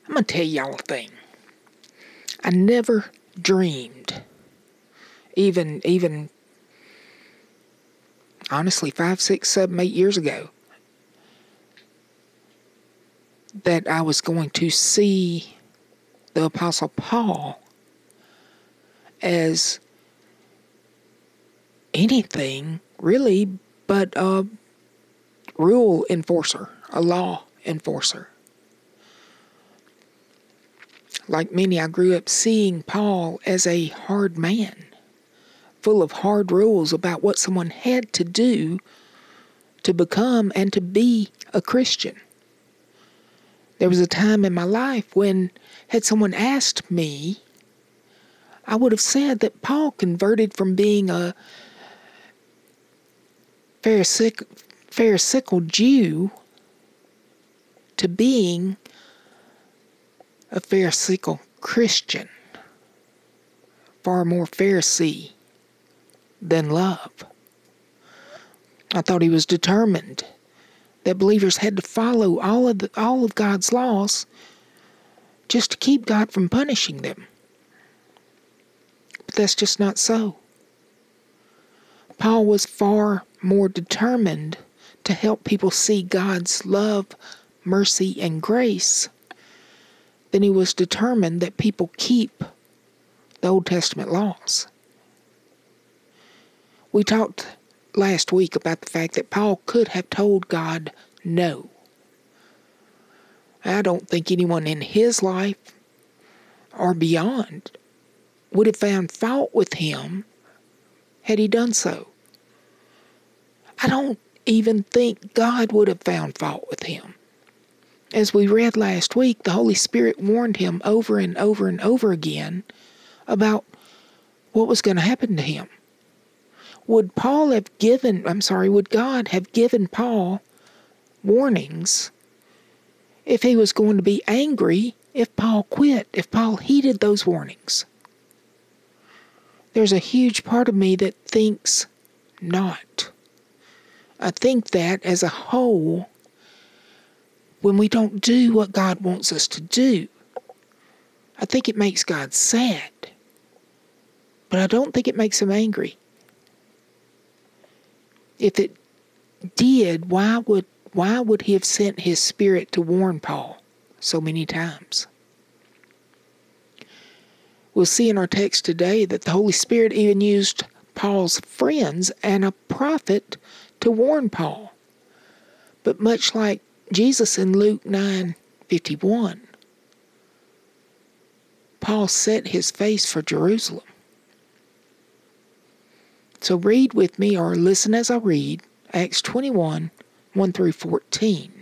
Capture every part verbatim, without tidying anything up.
I'm going to tell y'all a thing. I never dreamed, even, even, honestly, five, six, seven, eight years ago, that I was going to see the Apostle Paul as anything, really, but a rule enforcer, a law enforcer. Like many, I grew up seeing Paul as a hard man, full of hard rules about what someone had to do to become and to be a Christian. There was a time in my life when, had someone asked me, I would have said that Paul converted from being a Pharisaical, Pharisaical Jew to being a Pharisaical Christian. Far more Pharisee than love. I thought he was determined that believers had to follow all of the, all of God's laws just to keep God from punishing them. But that's just not so. Paul was far more determined to help people see God's love, mercy, and grace than he was determined that people keep the Old Testament laws. We talked last week about the fact that Paul could have told God no. I don't think anyone in his life or beyond would have found fault with him had he done so. I don't even think God would have found fault with him. As we read last week, the Holy Spirit warned him over and over and over again about what was going to happen to him. Would Paul have given, I'm sorry, would God have given Paul warnings if he was going to be angry if Paul quit, if Paul heeded those warnings? There's a huge part of me that thinks not. I think that as a whole, when we don't do what God wants us to do, I think it makes God sad. But I don't think it makes him angry. If it did, why would why would he have sent his Spirit to warn Paul so many times? We'll see in our text today that the Holy Spirit even used Paul's friends and a prophet to warn Paul. But much like Jesus in Luke nine fifty-one, Paul set his face for Jerusalem. So read with me, or listen as I read, Acts twenty-one, one through fourteen.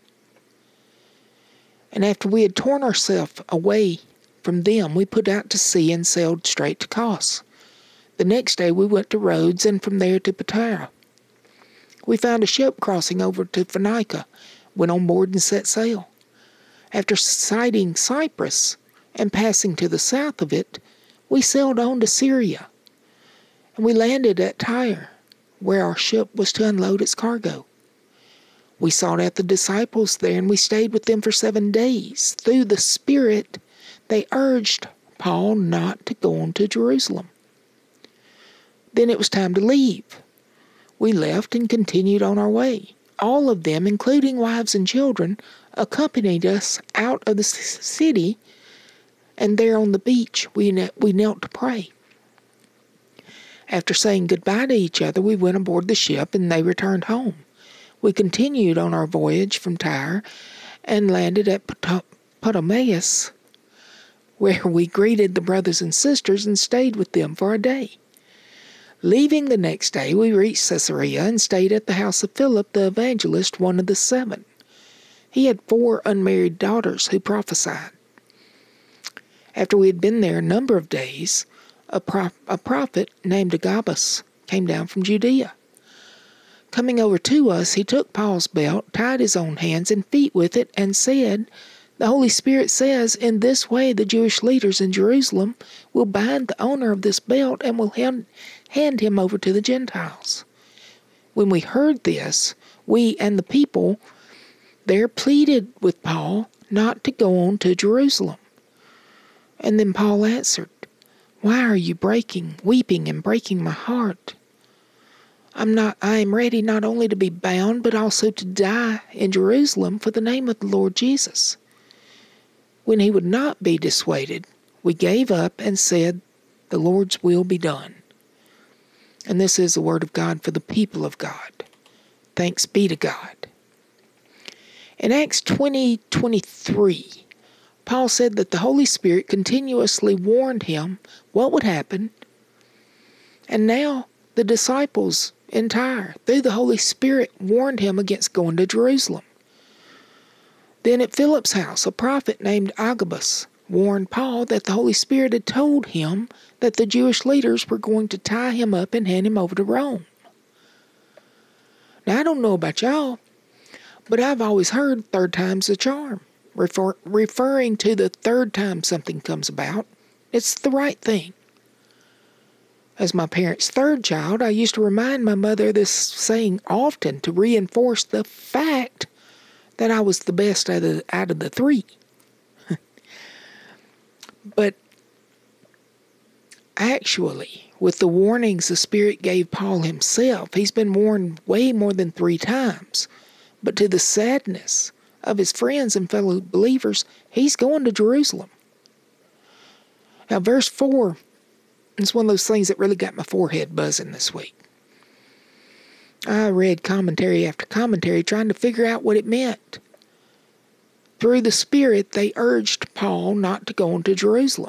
And after we had torn ourselves away from them, we put out to sea and sailed straight to Kos. The next day we went to Rhodes, and from there to Patara. We found a ship crossing over to Phoenicia, went on board and set sail. After sighting Cyprus and passing to the south of it, we sailed on to Syria. And we landed at Tyre, where our ship was to unload its cargo. We sought out the disciples there, and we stayed with them for seven days. Through the Spirit, they urged Paul not to go on to Jerusalem. Then it was time to leave. We left and continued on our way. All of them, including wives and children, accompanied us out of the city, and there on the beach we we knelt to pray. After saying goodbye to each other, we went aboard the ship, and they returned home. We continued on our voyage from Tyre and landed at Ptolemais, where we greeted the brothers and sisters and stayed with them for a day. Leaving the next day, we reached Caesarea and stayed at the house of Philip the evangelist, one of the seven. He had four unmarried daughters who prophesied. After we had been there a number of days, a, pro- a prophet named Agabus came down from Judea. Coming over to us, he took Paul's belt, tied his own hands and feet with it, and said, "The Holy Spirit says, in this way the Jewish leaders in Jerusalem will bind the owner of this belt and will hand, hand him over to the Gentiles." When we heard this, we and the people there pleaded with Paul not to go on to Jerusalem. And then Paul answered, Why are you breaking, weeping and breaking my heart? I'm not, I am ready not only to be bound, but also to die in Jerusalem for the name of the Lord Jesus. When he would not be dissuaded, we gave up and said, The Lord's will be done. And this is the word of God for the people of God. Thanks be to God. In Acts twenty twenty-three, Paul said that the Holy Spirit continuously warned him what would happen, and now the disciples in Tyre, through the Holy Spirit, warned him against going to Jerusalem. Then at Philip's house, a prophet named Agabus warned Paul that the Holy Spirit had told him that the Jewish leaders were going to tie him up and hand him over to Rome. Now, I don't know about y'all, but I've always heard third time's a charm, refer, referring to the third time something comes about. It's the right thing. As my parents' third child, I used to remind my mother this saying often to reinforce the fact that I was the best out of, out of the three. But actually, with the warnings the Spirit gave Paul himself, he's been warned way more than three times. But to the sadness of his friends and fellow believers, he's going to Jerusalem. Now, verse four is one of those things that really got my forehead buzzing this week. I read commentary after commentary trying to figure out what it meant. Through the Spirit, they urged Paul not to go into Jerusalem.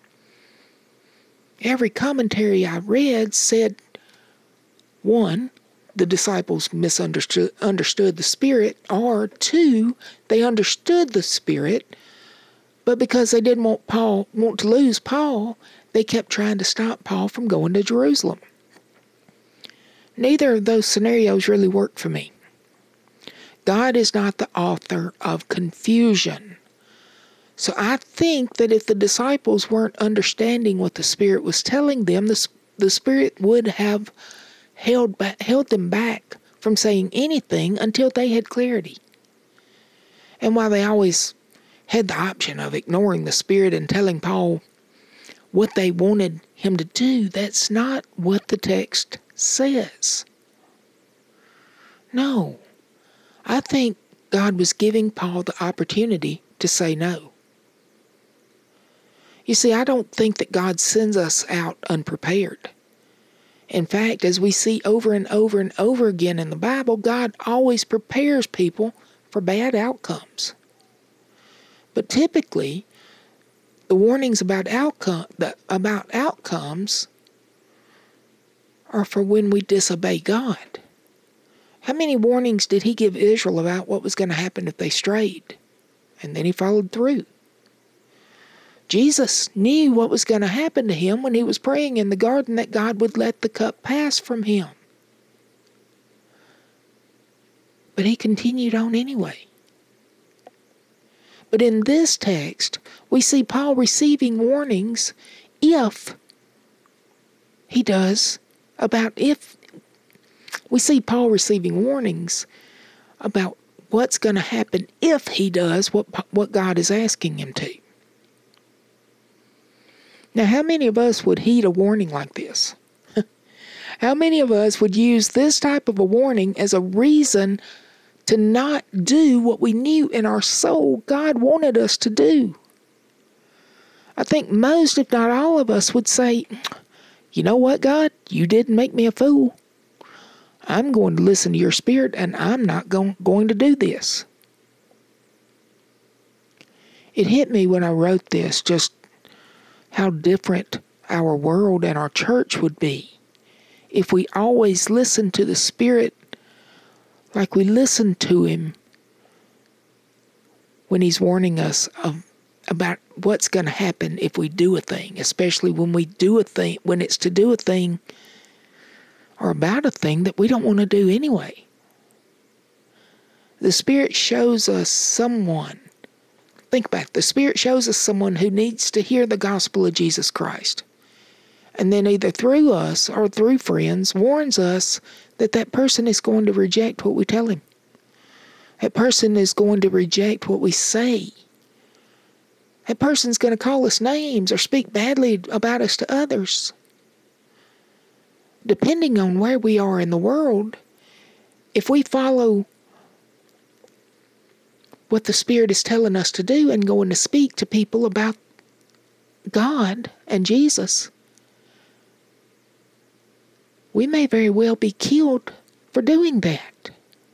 Every commentary I read said, one, the disciples misunderstood understood the Spirit, or two, they understood the Spirit, but because they didn't want Paul want to lose Paul, they kept trying to stop Paul from going to Jerusalem. Neither of those scenarios really worked for me. God is not the author of confusion. So I think that if the disciples weren't understanding what the Spirit was telling them, the, the Spirit would have held back, held them back from saying anything until they had clarity. And while they always had the option of ignoring the Spirit and telling Paul what they wanted him to do, that's not what the text says. No. I think God was giving Paul the opportunity to say no. You see, I don't think that God sends us out unprepared. In fact, as we see over and over and over again in the Bible, God always prepares people for bad outcomes. But typically, the warnings about outcome the, about outcomes are for when we disobey God. How many warnings did he give Israel about what was going to happen if they strayed? And then he followed through. Jesus knew what was going to happen to him when he was praying in the garden, that God would let the cup pass from him. But he continued on anyway. But in this text, we see Paul receiving warnings if he does about if we see Paul receiving warnings about what's going to happen if he does what what God is asking him to. Now, how many of us would heed a warning like this? How many of us would use this type of a warning as a reason to not do what we knew in our soul God wanted us to do? I think most, if not all of us, would say, you know what, God? You didn't make me a fool. I'm going to listen to your Spirit, and I'm not going, going to do this. It hit me when I wrote this just how different our world and our church would be if we always listened to the Spirit like we listened to Him when He's warning us of, about what's going to happen if we do a thing, especially when we do a thing, when it's to do a thing or about a thing that we don't want to do anyway. The Spirit shows us someone. Think back. The Spirit shows us someone who needs to hear the gospel of Jesus Christ. And then either through us or through friends warns us that that person is going to reject what we tell him. That person is going to reject what we say. That person's going to call us names or speak badly about us to others. Depending on where we are in the world, if we follow what the Spirit is telling us to do and going to speak to people about God and Jesus, we may very well be killed for doing that.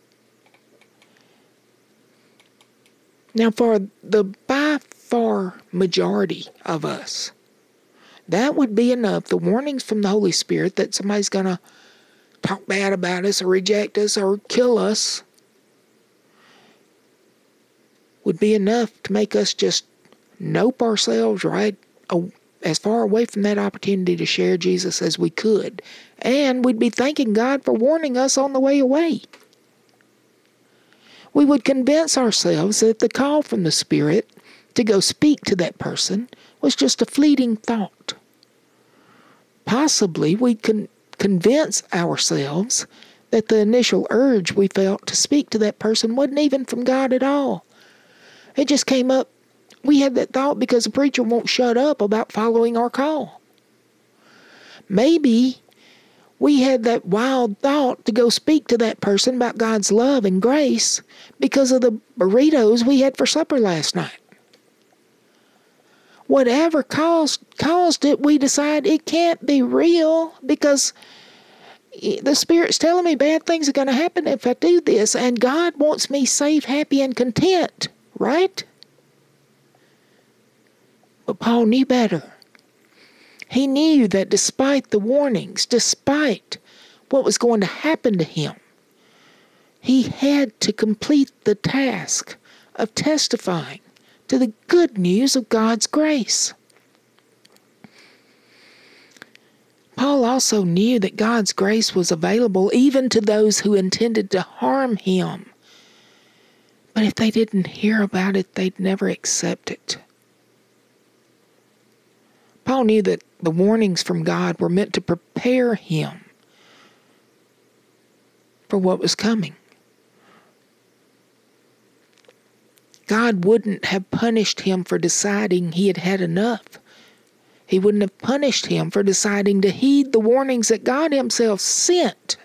Now, for the by far majority of us, that would be enough. The warnings from the Holy Spirit that somebody's going to talk bad about us or reject us or kill us would be enough to make us just nope ourselves right as far away from that opportunity to share Jesus as we could. And we'd be thanking God for warning us on the way away. We would convince ourselves that the call from the Spirit to go speak to that person was just a fleeting thought. Possibly we can convince ourselves that the initial urge we felt to speak to that person wasn't even from God at all. It just came up. We had that thought because the preacher won't shut up about following our call. Maybe we had that wild thought to go speak to that person about God's love and grace because of the burritos we had for supper last night. Whatever caused, caused it, we decide it can't be real because the Spirit's telling me bad things are going to happen if I do this, and God wants me safe, happy, and content, right? But Paul knew better. He knew that despite the warnings, despite what was going to happen to him, he had to complete the task of testifying to the good news of God's grace. Paul also knew that God's grace was available even to those who intended to harm him. But if they didn't hear about it, they'd never accept it. Paul knew that the warnings from God were meant to prepare him for what was coming. God wouldn't have punished him for deciding he had had enough. He wouldn't have punished him for deciding to heed the warnings that God himself sent.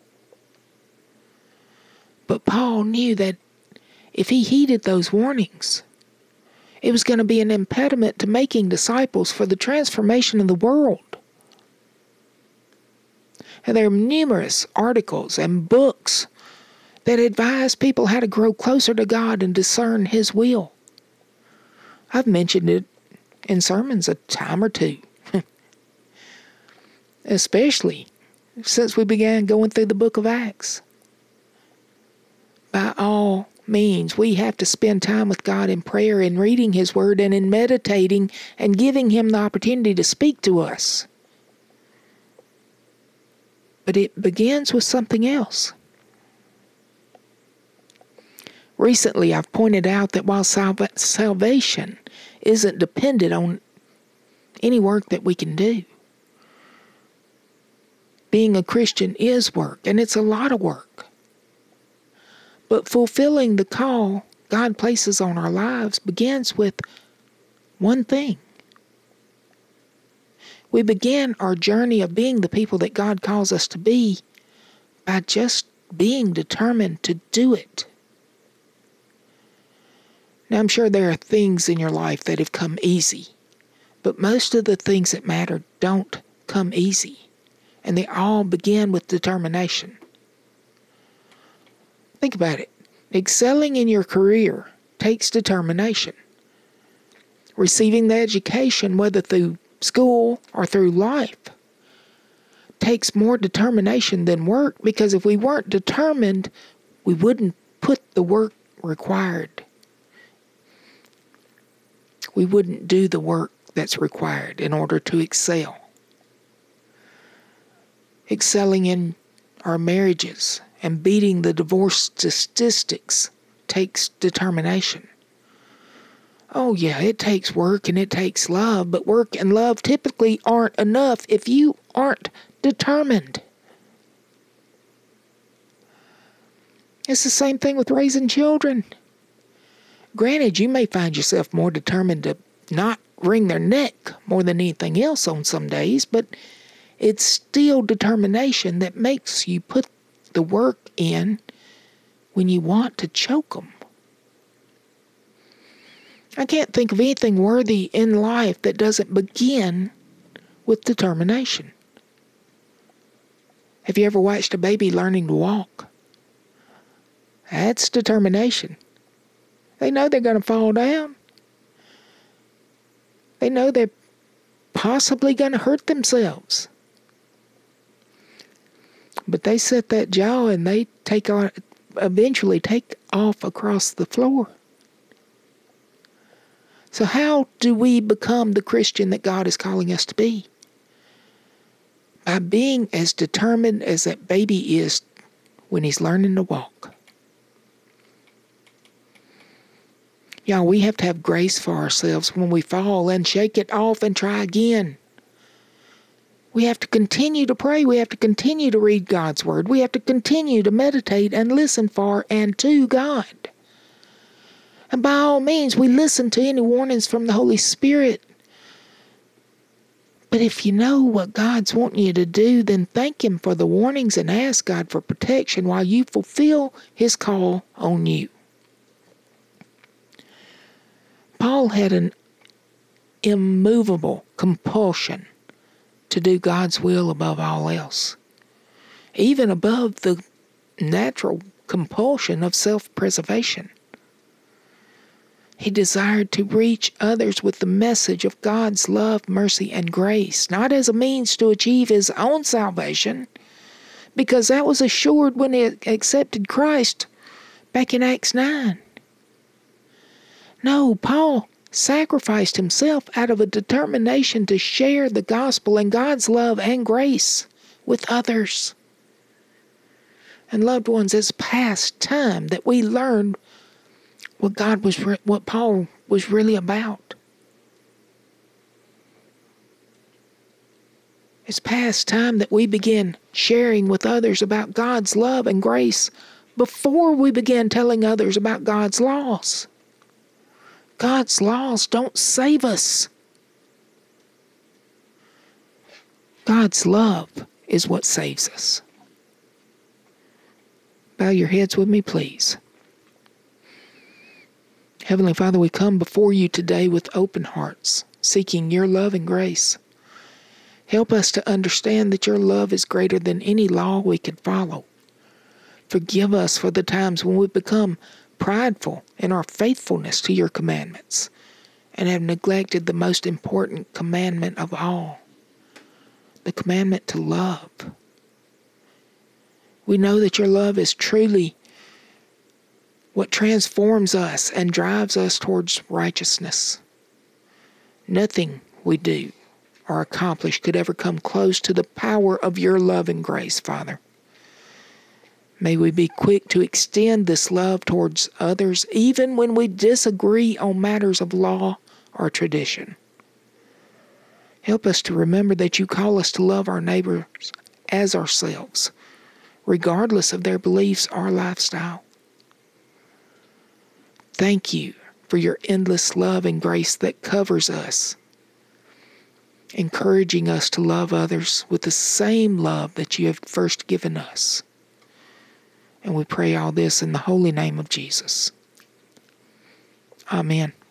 But Paul knew that if he heeded those warnings, it was going to be an impediment to making disciples for the transformation of the world. And there are numerous articles and books that advise people how to grow closer to God and discern His will. I've mentioned it in sermons a time or two, especially since we began going through the book of Acts. By all means, we have to spend time with God in prayer and reading His Word and in meditating and giving Him the opportunity to speak to us. But it begins with something else. Recently, I've pointed out that while salva- salvation isn't dependent on any work that we can do, being a Christian is work, and it's a lot of work. But fulfilling the call God places on our lives begins with one thing. We begin our journey of being the people that God calls us to be by just being determined to do it. Now, I'm sure there are things in your life that have come easy, but most of the things that matter don't come easy, and they all begin with determination. Think about it. Excelling in your career takes determination. Receiving the education, whether through school or through life, takes more determination than work, because if we weren't determined, we wouldn't put the work required. We wouldn't do the work that's required in order to excel. Excelling in our marriages and beating the divorce statistics takes determination. Oh yeah, it takes work and it takes love, but work and love typically aren't enough if you aren't determined. It's the same thing with raising children. Granted, you may find yourself more determined to not wring their neck more than anything else on some days, but it's still determination that makes you put the work in when you want to choke them. I can't think of anything worthy in life that doesn't begin with determination. Have you ever watched a baby learning to walk? That's determination. They know they're going to fall down. They know they're possibly going to hurt themselves. But they set that jaw and they take on, eventually take off across the floor. So how do we become the Christian that God is calling us to be? By being as determined as that baby is when he's learning to walk. Y'all, we have to have grace for ourselves when we fall and shake it off and try again. We have to continue to pray. We have to continue to read God's Word. We have to continue to meditate and listen for and to God. And by all means, we listen to any warnings from the Holy Spirit. But if you know what God's wanting you to do, then thank Him for the warnings and ask God for protection while you fulfill His call on you. Paul had an immovable compulsion to do God's will above all else, even above the natural compulsion of self-preservation. He desired to reach others with the message of God's love, mercy, and grace, not as a means to achieve his own salvation, because that was assured when he accepted Christ back in Acts nine. No, Paul sacrificed himself out of a determination to share the gospel and God's love and grace with others. And loved ones, it's past time that we learned what God was, re- what Paul was really about. It's past time that we begin sharing with others about God's love and grace before we begin telling others about God's laws. God's laws don't save us. God's love is what saves us. Bow your heads with me, please. Heavenly Father, we come before you today with open hearts, seeking your love and grace. Help us to understand that your love is greater than any law we could follow. Forgive us for the times when we become prideful in our faithfulness to your commandments and have neglected the most important commandment of all, the commandment to love. We know that your love is truly what transforms us and drives us towards righteousness. Nothing we do or accomplish could ever come close to the power of your love and grace, Father. May we be quick to extend this love towards others, even when we disagree on matters of law or tradition. Help us to remember that you call us to love our neighbors as ourselves, regardless of their beliefs or lifestyle. Thank you for your endless love and grace that covers us, encouraging us to love others with the same love that you have first given us. And we pray all this in the holy name of Jesus. Amen.